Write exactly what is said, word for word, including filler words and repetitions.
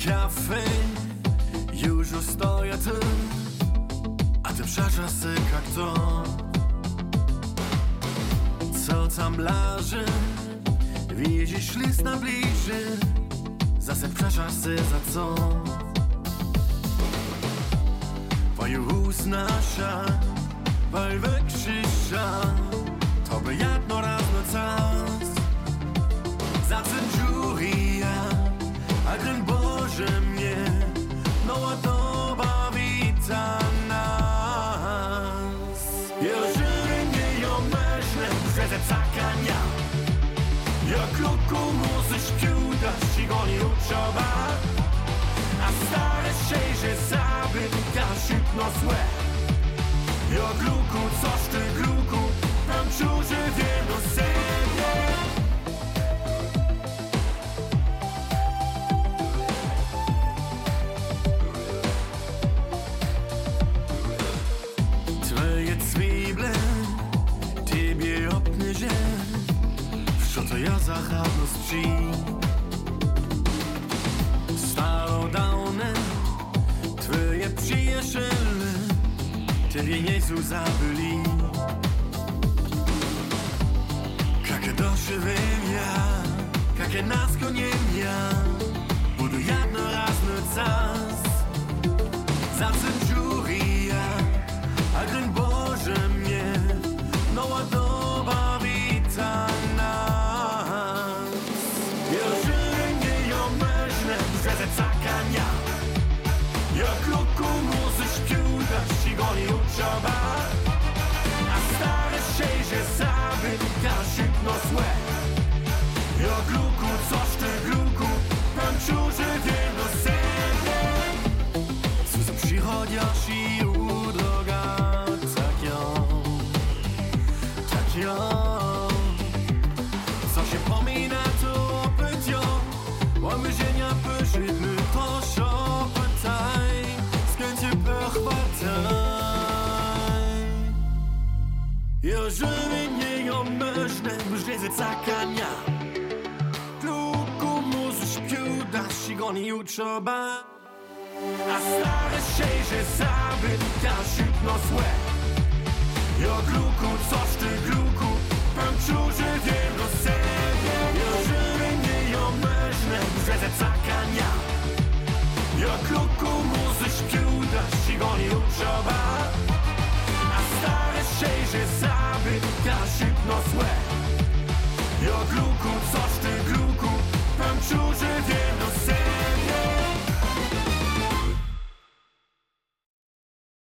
kafe już ustoja ty, a ty przeczasy jak to, co tam blaży. Widzisz list na bliży, zase przeczasy za co. Weil Hus nasza, weil wykrzyża, to by jedno raz na czas. Za centuria, a gryn Boże mnie, nowa doba wita nas. Jeżeli nie ją myślę, że ze cakania, jak luku musisz piudać i go nie uczoba. A stare się, że zabytka szybno złe. Jak luku, coś ty gluku, tam czuży wiem do siebie. Twoje cwible, tobie obnyże, що то я захабну спчі. Starodawne twoje przyjaciele Ciebie Jezu zabili. Jakie doszy wymia, jakie nas gonienia, budu jedno raz na czas. Za centuria, a gryn Boże mnie, nowa doba wita nas. Jeżeli nie ją myślę, że ze cakania, jak luku musisz piudać i go nie uczoba. A stare się, że zabytka szybno złe. Jak luku, coś ty gluku, tam czuży wiem do siebie. Co przychodzisz i udroga, tak ją, tak ją. Co się pomina to opyt ją, łamyzienia pyszydny to szopytaj, skąd cię pochwataj. Jeżeli nie ją myślę, że ze cakania, luku musisz piudać i go nie uczoba. A stare się, że zabytka szybno złe. Jak luku, coś ty gluku, tam czuży wiem do siebie. Jeżeli nie ją myślę, że ze cakania, jak luku musisz piudać i go nie uczoba.